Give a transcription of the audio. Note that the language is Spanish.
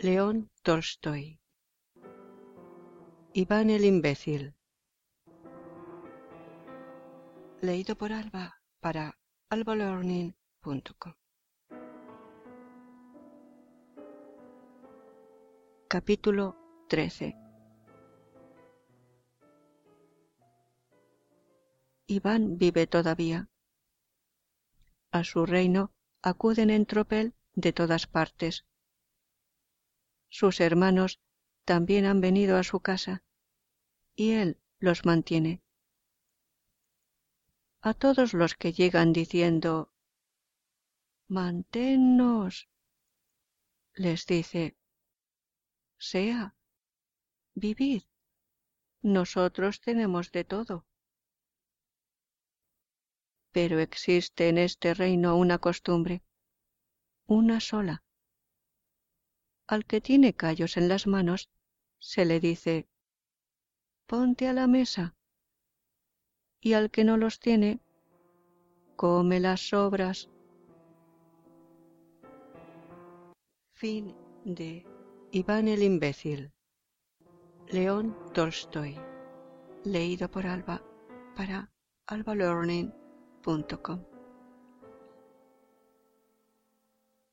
León Tolstoy. Iván el imbécil. Leído por Alba para albalearning.com. Capítulo 13. Iván vive todavía. A su reino acuden en tropel de todas partes. Sus hermanos también han venido a su casa, y él los mantiene. A todos los que llegan diciendo «¡Manténnos!», les dice «Sea, vivid, nosotros tenemos de todo». Pero existe en este reino una costumbre, una sola. Al que tiene callos en las manos, se le dice «Ponte a la mesa», y al que no los tiene, «Come las sobras». Fin de Iván el imbécil. León Tolstoy. Leído por Alba para albalearning.com.